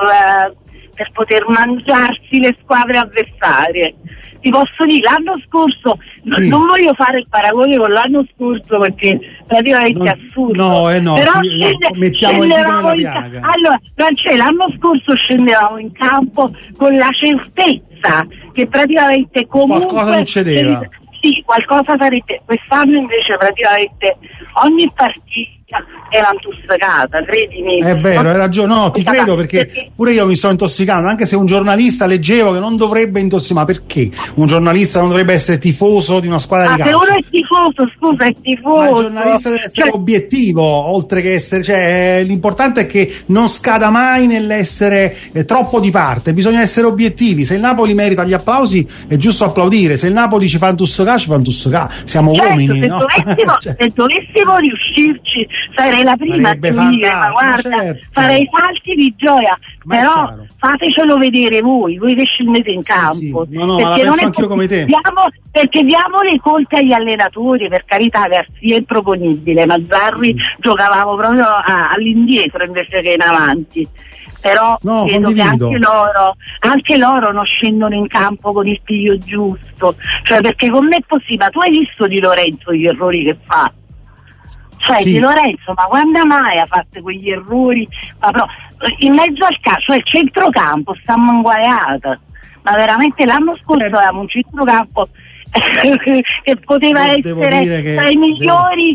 poter mangiarsi le squadre avversarie. Ti posso dire, l'anno scorso, sì. Non voglio fare il paragone con l'anno scorso perché praticamente è assurdo. Però mettiamo il dito nella piaga. Allora, l'anno scorso scendevamo in campo con la certezza che praticamente comunque qualcosa succedeva. Sì, qualcosa sarebbe. Quest'anno invece praticamente ogni partita è un'intossicata, credimi. È vero, hai ragione, no, ti credo, perché pure io mi sto intossicando, anche se un giornalista, leggevo che non dovrebbe intossicare. Ma perché un giornalista non dovrebbe essere tifoso di una squadra di calcio? Se uno è tifoso, scusa, è tifoso. Ma il giornalista deve essere obiettivo, oltre che essere, l'importante è che non scada mai nell'essere troppo di parte, bisogna essere obiettivi. Se il Napoli merita gli applausi è giusto applaudire, se il Napoli ci fa intossicare, siamo uomini, no? Se dovessimo riuscirci, sarei la prima a dire, ma guarda, certo. Farei salti di gioia, ma però fatecelo vedere voi che scendete in campo. Sì. No, perché non è anch'io come te. Perché diamo le colpe agli allenatori, per carità. Garcia è improponibile, Mazzarri giocavamo proprio all'indietro invece che in avanti. Però credo che anche loro non scendono in campo con il piglio giusto, cioè, perché con me è possibile. Ma tu hai visto Di Lorenzo gli errori che fa? Cioè sì. Di Lorenzo, ma quando mai ha fatto quegli errori? Ma in mezzo al calcio, cioè il centrocampo sta manguaiata, ma veramente l'anno scorso avevamo un centrocampo che poteva essere tra i migliori.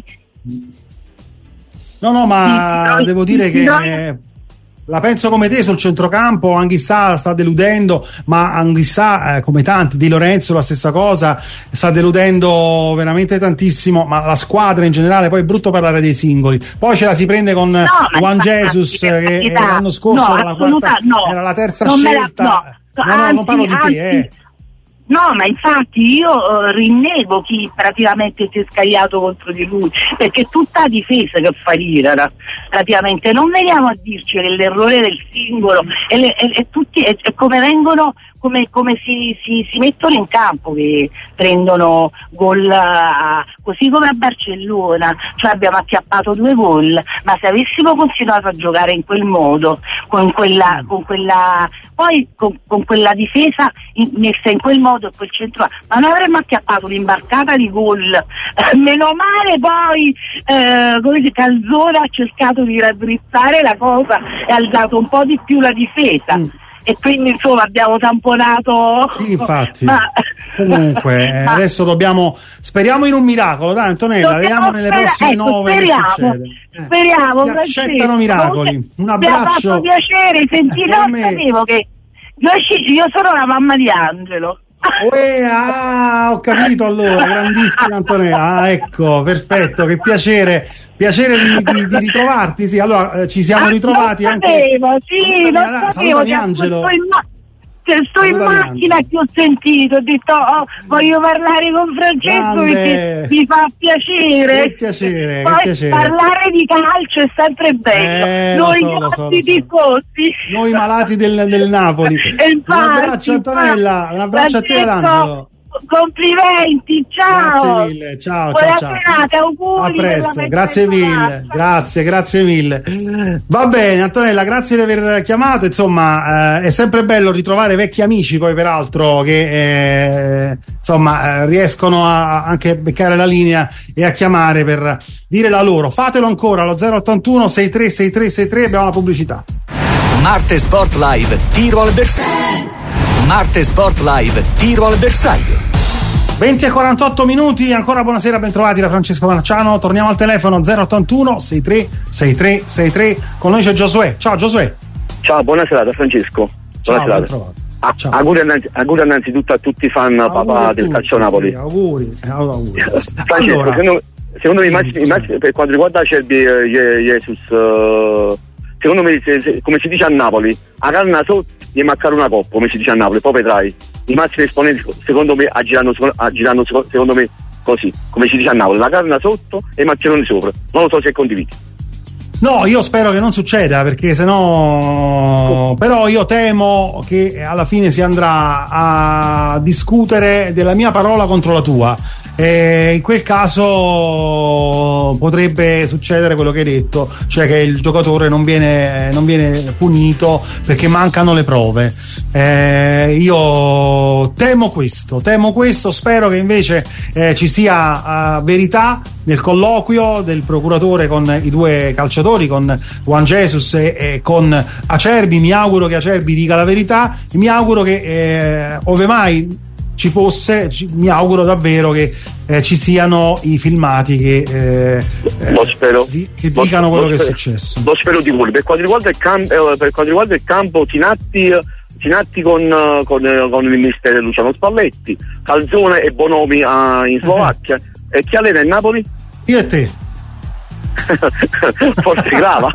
Ma devo dire che la penso come te sul centrocampo. Anghissà sta deludendo, ma Anghissà come tanti, Di Lorenzo la stessa cosa, sta deludendo veramente tantissimo, ma la squadra in generale. Poi è brutto parlare dei singoli, poi ce la si prende con Juan Jesus che l'anno scorso era la terza scelta. Non parlo di te. No, ma infatti io rinnego chi praticamente si è scagliato contro di lui, perché è tutta la difesa che fa ridere. Praticamente non veniamo a dirci che l'errore del singolo e tutti è come vengono, come si mettono in campo, che prendono gol così come a Barcellona, cioè abbiamo acchiappato 2 gol, ma se avessimo continuato a giocare in quel modo, con quella difesa messa in quel modo e quel centro, ma non avremmo acchiappato l'imbarcata di gol. Meno male poi Calzona ha cercato di raddrizzare la cosa e ha dato un po' di più la difesa. E quindi insomma abbiamo tamponato. Sì, infatti. Comunque adesso speriamo in un miracolo, dai Antonella, vediamo nelle prossime 9 che succede. Speriamo, si accettano miracoli. Un abbraccio. Mi ha fatto piacere sentire, non sapevo che io sono la mamma di Angelo. Ho capito, allora, grandissima Antonella. Ecco, perfetto, che piacere di ritrovarti. Sì, allora ci siamo ritrovati non anche. Sapevo, salutami Angelo. sto in macchina che ho sentito, ho detto voglio parlare con Francesco perché mi fa piacere. Che piacere, poi che piacere. Parlare di calcio è sempre bello. Noi malati del Napoli. Un abbraccio Antonella, un abbraccio a te ed Angelo. Complimenti, ciao. Grazie mille, ciao. Buona serata, auguri. A presto, grazie mille, grazie mille. Va bene, Antonella, grazie di aver chiamato. Insomma, è sempre bello ritrovare vecchi amici, poi peraltro che riescono a anche beccare la linea e a chiamare per dire la loro. Fatelo ancora allo 081 636363. Abbiamo la pubblicità. Marte Sport Live, tiro al bersaglio. Marte Sport Live, tiro al bersaglio. 20:48 minuti, ancora buonasera, bentrovati da Francesco Marciano. Torniamo al telefono 081 636363. Con noi c'è Giosuè. Ciao Giosuè. Ciao, buonasera da Francesco. Buona serata. Auguri innanzitutto a tutti i fan papà del calcio Napoli. Sì, auguri. Francesco, allora, secondo me per quanto riguarda Acerbi Jesus, secondo me, come si dice a Napoli, a canna sotto e mancare una coppa, come si dice a Napoli, poi vedrai i massimi esponenti secondo me agiranno secondo me così, come si dice a Napoli, la carne sotto e i maccheroni sopra. Non lo so se condividi. No, io spero che non succeda, perché sennò però io temo che alla fine si andrà a discutere della mia parola contro la tua. In quel caso potrebbe succedere quello che hai detto, cioè che il giocatore non viene punito perché mancano le prove. Io temo questo, spero che invece ci sia verità nel colloquio del procuratore con i due calciatori, con Juan Jesus e con Acerbi. Mi auguro che Acerbi dica la verità, mi auguro che ove mai ci fosse, mi auguro davvero che ci siano i filmati che dicano quello che è successo. Lo spero di voi. Per quanto riguarda il campo, Tinatti con il mister Luciano Spalletti, Calzone e Bonomi in Slovacchia, e chi allena il Napoli? Io e te. Forse grava.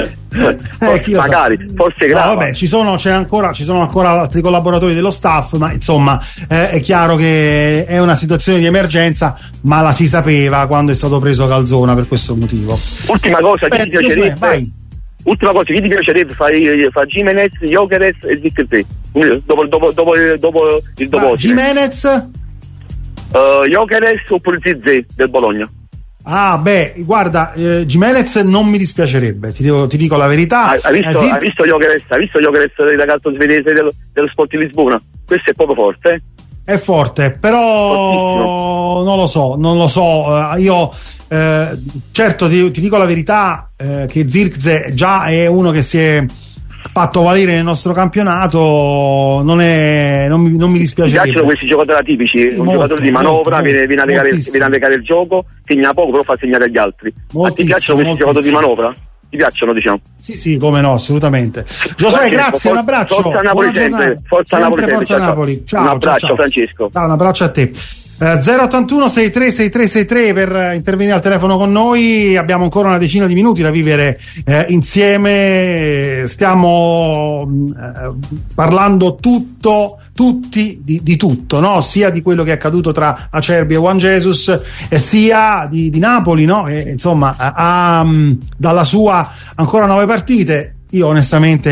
Forse grava. No, vabbè, ci sono ancora altri collaboratori dello staff, ma insomma è chiaro che è una situazione di emergenza, ma la si sapeva quando è stato preso Calzona per questo motivo. Ultima cosa, chi ti piacerebbe? Ultima cosa, chi ti piacerebbe fa Gimenez, Gyökeres e Zirkzee dopo il dopo. Gimenez, Gyökeres oppure Zirkzee del Bologna? Guarda, Gimenez non mi dispiacerebbe, ti dico la verità. Hai visto Gyökeres del ragazzo svedese dello Sport di Lisbona? Questo è proprio forte, È forte, però non lo so. Io certo ti dico la verità, che Zirkzee già è uno che si è fatto valere nel nostro campionato, non mi dispiacerebbe. Mi piacciono questi giocatori atipici, un giocatore di manovra, viene a legare il gioco, segna poco però fa segnare agli altri. Ma ti piacciono questi giocatori di manovra? Ti piacciono, diciamo? Sì, come no, assolutamente. Giosuè, grazie, un abbraccio. Forza Napoli, Forza Napoli. Ciao, un abbraccio, Francesco. Ciao, un abbraccio a te. 081 636363 per intervenire al telefono con noi. Abbiamo ancora una decina di minuti da vivere insieme. Stiamo parlando tutti di tutto, no? Sia di quello che è accaduto tra Acerbi e Juan Jesus, sia di Napoli, no? Insomma, dalla sua ancora 9 partite. Io onestamente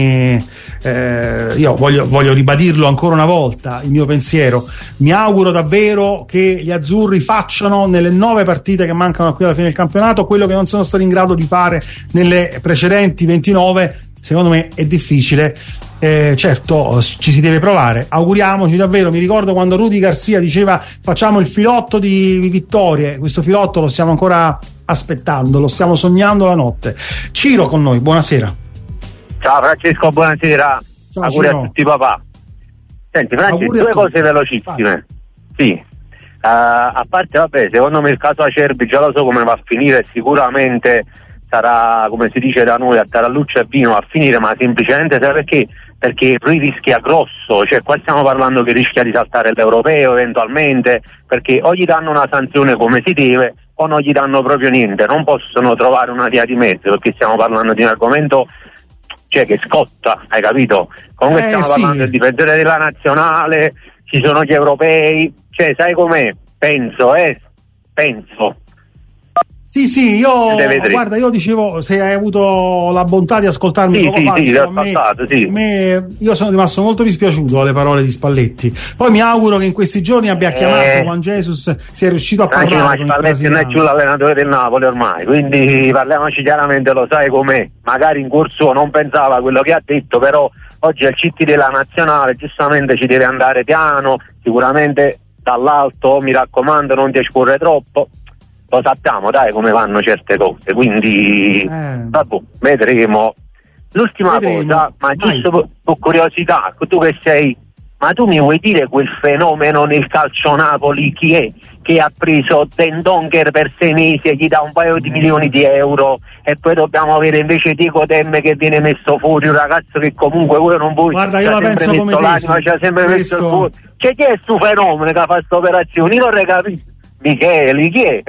io voglio ribadirlo ancora una volta il mio pensiero. Mi auguro davvero che gli azzurri facciano nelle 9 partite che mancano qui alla fine del campionato quello che non sono stati in grado di fare nelle precedenti 29. Secondo me è difficile. Certo, ci si deve provare. Auguriamoci davvero. Mi ricordo quando Rudy Garcia diceva facciamo il filotto di vittorie. Questo filotto lo stiamo ancora aspettando, lo stiamo sognando la notte. Ciro con noi, buonasera. Ciao Francesco, buonasera. Ciao, auguri Ciro. a tutti papà. Senti Francesco, due cose velocissime. Sì. A parte, vabbè, secondo me il caso Acerbi già lo so come va a finire, sicuramente sarà, come si dice da noi, a taralluccio e vino a finire, ma semplicemente perché lui rischia grosso, cioè qua stiamo parlando che rischia di saltare l'europeo eventualmente, perché o gli danno una sanzione come si deve o non gli danno proprio niente, non possono trovare una via di mezzo, perché stiamo parlando di un argomento cioè che scotta, hai capito? Comunque stiamo parlando del difensore della nazionale, ci sono gli europei, cioè sai com'è? Penso. Sì, guarda, io dicevo, se hai avuto la bontà di ascoltarmi io sono rimasto molto dispiaciuto alle parole di Spalletti. Poi mi auguro che in questi giorni abbia chiamato Juan Jesus, sia riuscito a parlare con il Spalletti non è più l'allenatore del Napoli ormai, quindi parliamoci chiaramente, lo sai com'è, magari in cuor suo non pensava a quello che ha detto, però oggi è il CT della nazionale, giustamente ci deve andare piano, sicuramente dall'alto, mi raccomando, non ti esporre troppo. Lo sappiamo, dai, come vanno certe cose, quindi vabbè, vedremo. L'ultima cosa, ma giusto per curiosità, tu che sei, ma tu mi vuoi dire quel fenomeno nel calcio Napoli chi è? Che ha preso Dendoncker per 6 mesi e gli dà un paio di milioni di euro, e poi dobbiamo avere invece Diego Demme che viene messo fuori, un ragazzo che comunque voi non vuoi. Guarda, io la penso come te, ci ha sempre messo fuori. Cioè, chi è sto fenomeno che fa queste operazioni? Io non le capisco. Micheli, chi è?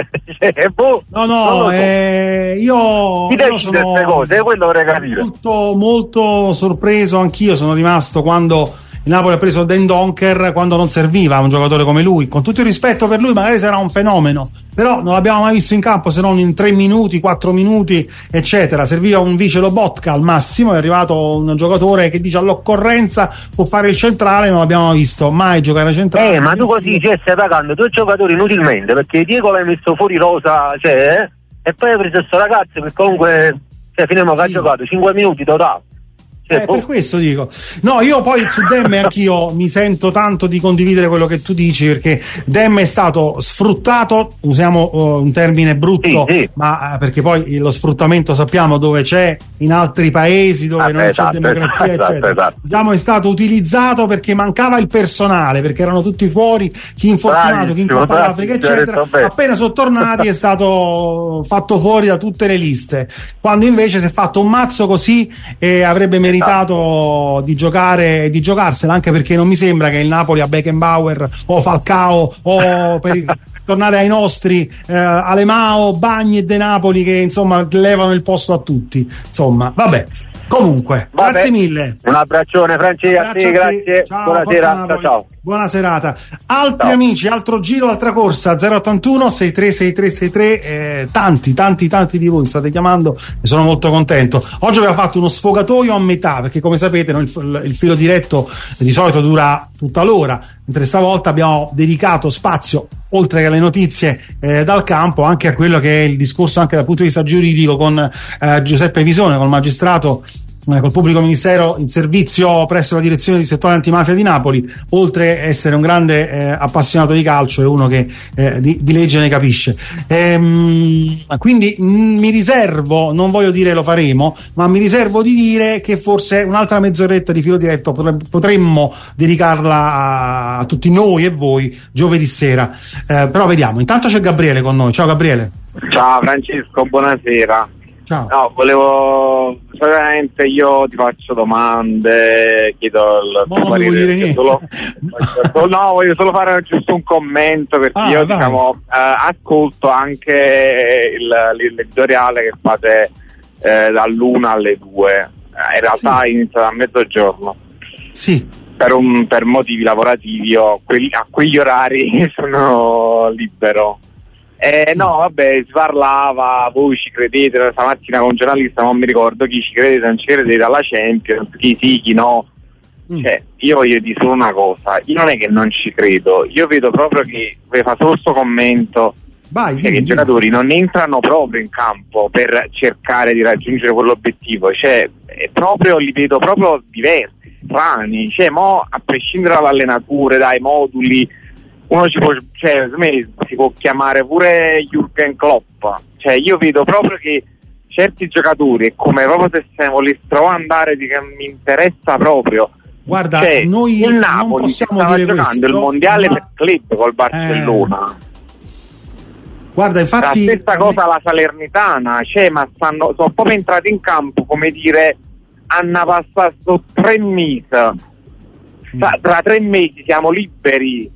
Io sono cose, quello vorrei capire. Molto sorpreso anch'io, sono rimasto quando il Napoli ha preso Dendoncker, quando non serviva un giocatore come lui. Con tutto il rispetto per lui, magari sarà un fenomeno, però non l'abbiamo mai visto in campo se non in 3 minuti, 4 minuti, eccetera. Serviva un vice Lobotka al massimo, è arrivato un giocatore che dice all'occorrenza può fare il centrale, non l'abbiamo visto mai giocare centrale. Ma tu così stai pagando 2 giocatori inutilmente, perché Diego l'hai messo fuori rosa, e poi hai preso questo ragazzo che comunque fino a ha giocato 5 minuti totale. Per questo dico, no, io poi su Demme anch'io mi sento tanto di condividere quello che tu dici, perché Demme è stato sfruttato, usiamo un termine brutto, ma perché poi lo sfruttamento sappiamo dove c'è, in altri paesi dove non c'è democrazia, eccetera. Diciamo, è stato utilizzato perché mancava il personale, perché erano tutti fuori, chi infortunato, chi in Coppa d'Africa, eccetera. Appena sono tornati è stato fatto fuori da tutte le liste, quando invece si è fatto un mazzo così e avrebbe meritato di giocare e di giocarsela, anche perché non mi sembra che il Napoli a Beckenbauer o Falcao o per tornare ai nostri Alemao, Bagni e De Napoli, che insomma levano il posto a tutti, insomma, vabbè. Comunque, grazie mille. Un abbraccione, Francesco, grazie. Ciao, buonasera, ciao. Buona serata. Altri amici, altro giro, altra corsa, 081 636363. Tanti di voi state chiamando e sono molto contento. Oggi abbiamo fatto uno sfogatoio a metà, perché come sapete il filo diretto di solito dura tutta l'ora, mentre stavolta abbiamo dedicato spazio, oltre che alle notizie dal campo, anche a quello che è il discorso anche dal punto di vista giuridico con Giuseppe Visone, col magistrato, col pubblico ministero in servizio presso la direzione di settore antimafia di Napoli. Oltre a essere un grande appassionato di calcio, è uno che di legge ne capisce, quindi mi riservo, non voglio dire lo faremo, ma mi riservo di dire che forse un'altra mezz'oretta di filo diretto potremmo dedicarla a tutti noi e voi giovedì sera, però vediamo. Intanto c'è Gabriele con noi. Ciao Gabriele. Ciao Francesco, buonasera. Ciao. No, volevo solamente, io ti faccio domande, chiedo il tuo parere. No, voglio solo fare giusto un commento, perché io diciamo ascolto anche l'editoriale che fate dall'1 alle 2. In realtà inizia da mezzogiorno. Sì. Per motivi lavorativi io a quegli orari sono libero. No, vabbè, si parlava, voi ci credete, stamattina con un giornalista, non mi ricordo chi ci credete, non ci credete alla Champions, chi sì, chi no. Cioè, io voglio dire solo una cosa, io non è che non ci credo, io vedo proprio che fa solo questo commento, che i giocatori non entrano proprio in campo per cercare di raggiungere quell'obiettivo, cioè li vedo proprio diversi, strani, cioè a prescindere dall'allenatore, dai moduli, uno si può chiamare pure Jürgen Klopp, cioè io vedo proprio che certi giocatori è come proprio se volessero andare, che mi interessa proprio. Guarda, noi il Napoli non possiamo stava dire giocando questo, il mondiale per club col Barcellona. Guarda, infatti la stessa cosa la Salernitana, ma sono proprio entrati in campo, come dire, hanno passato 3 mesi, tra 3 mesi siamo liberi.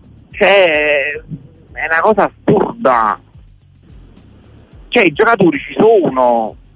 È una cosa assurda. I giocatori ci sono,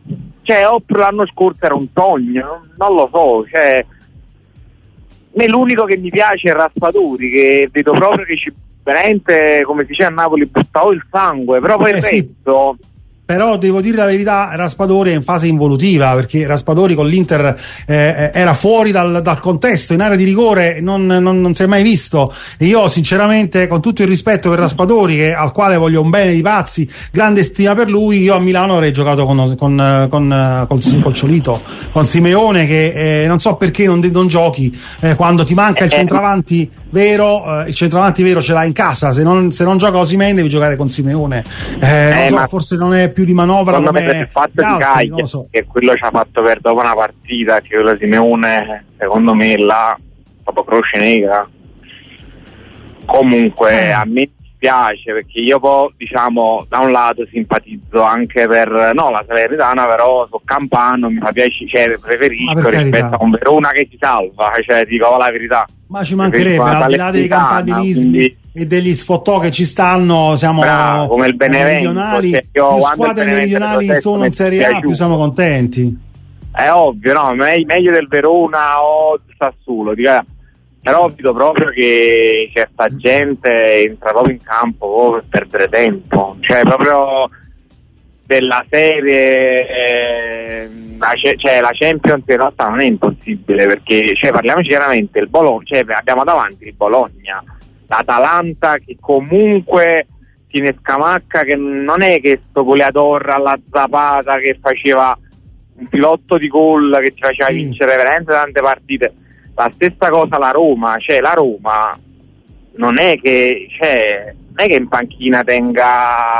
cioè, o l'anno scorso era un sogno, non lo so, cioè, me l'unico che mi piace è Raspadori, che vedo proprio che ci veramente, come si dice a Napoli, buttavo il sangue, però poi il resto... Però devo dire la verità, Raspadori è in fase involutiva, perché Raspadori con l'Inter era fuori dal contesto, in area di rigore non si è mai visto. E io sinceramente, con tutto il rispetto per Raspadori, al quale voglio un bene di pazzi, grande stima per lui, io a Milano avrei giocato col Ciolito, con Simeone, che non so perché non giochi quando ti manca il centravanti vero. Il centravanti vero ce l'hai in casa, se non gioca Osimhen devi giocare con Simeone. Forse non è più di manovra come per il fatto di Caglia, che quello ci ha fatto per dopo una partita, che quello Simeone secondo me là proprio croce nera. Comunque a me piace, perché io poi, diciamo, da un lato simpatizzo anche per la Salernitana, però sono campano, mi fa piacere, cioè, preferisco rispetto a un Verona che si salva, cioè dico la verità. Ma ci mancherebbe, al di là dei campanilismi e degli sfottò che ci stanno, siamo come il Benevento, meridionali, più squadre meridionali sono in Serie A, più siamo contenti. È ovvio, no? Meglio del Verona o del Sassuolo, però vedo proprio che certa gente entra proprio in campo per perdere tempo, cioè proprio della serie, la Champions in realtà non è impossibile, perché parliamoci chiaramente, il Bologna, abbiamo davanti il Bologna, l'Atalanta che comunque tiene Scamacca, che non è che sto goleador alla Zapata che faceva un filotto di gol che ti faceva vincere veramente tante partite. La stessa cosa la Roma, la Roma non è che in panchina tenga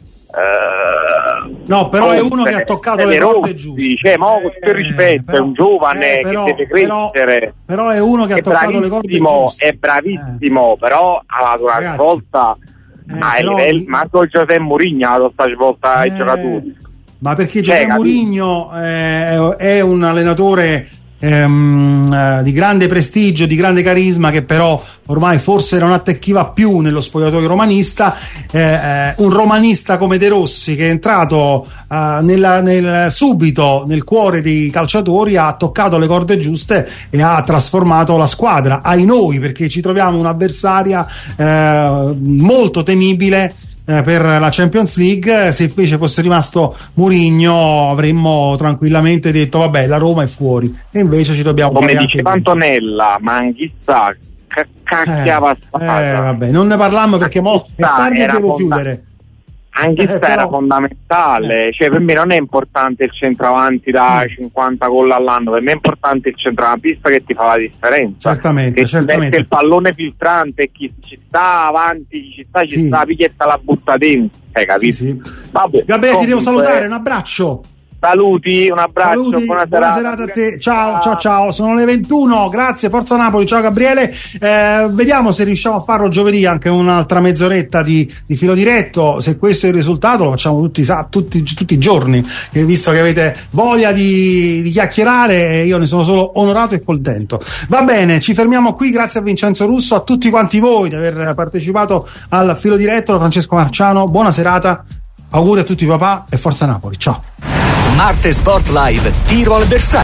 no, però è uno che ha toccato le corde giuste, con tutto il rispetto, è un giovane che deve crescere, però è uno che ha toccato le corde giuste, è bravissimo, però ha dato una svolta a livello, manco Giuseppe Mourinho ha dato questa svolta ai giocatori, ma perché Giuseppe Mourinho è un allenatore di grande prestigio, di grande carisma, che però ormai forse non attecchiva più nello spogliatoio romanista. Un romanista come De Rossi, che è entrato subito nel cuore dei calciatori, ha toccato le corde giuste e ha trasformato la squadra, ai noi, perché ci troviamo un'avversaria molto temibile per la Champions League. Se invece fosse rimasto Mourinho avremmo tranquillamente detto vabbè, la Roma è fuori, e invece ci dobbiamo, come diceva Antonella, ma Anghissà cacchiava vabbè, non ne parliamo perché mo è tardi e devo chiudere. Anghissà era fondamentale, per me non è importante il centravanti da 50 gol all'anno, per me è importante il centrocampista che ti fa la differenza, certamente. Mette il pallone filtrante, e chi ci sta avanti, chi ci sta picchietta, la butta dentro, capito? Sì. Vabbè, Gabriele, ti devo salutare, un abbraccio. Saluti, un abbraccio, buona serata a te. Ciao. Sono le 21. Grazie, Forza Napoli. Ciao Gabriele. Vediamo se riusciamo a farlo giovedì anche un'altra mezz'oretta di filo diretto. Se questo è il risultato, lo facciamo tutti i giorni, visto che avete voglia di chiacchierare, io ne sono solo onorato e contento. Va bene, ci fermiamo qui. Grazie a Vincenzo Russo, a tutti quanti voi di aver partecipato al filo diretto. Francesco Marciano, buona serata, auguri a tutti papà e Forza Napoli. Ciao. Marte Sport Live, tiro al bersaglio.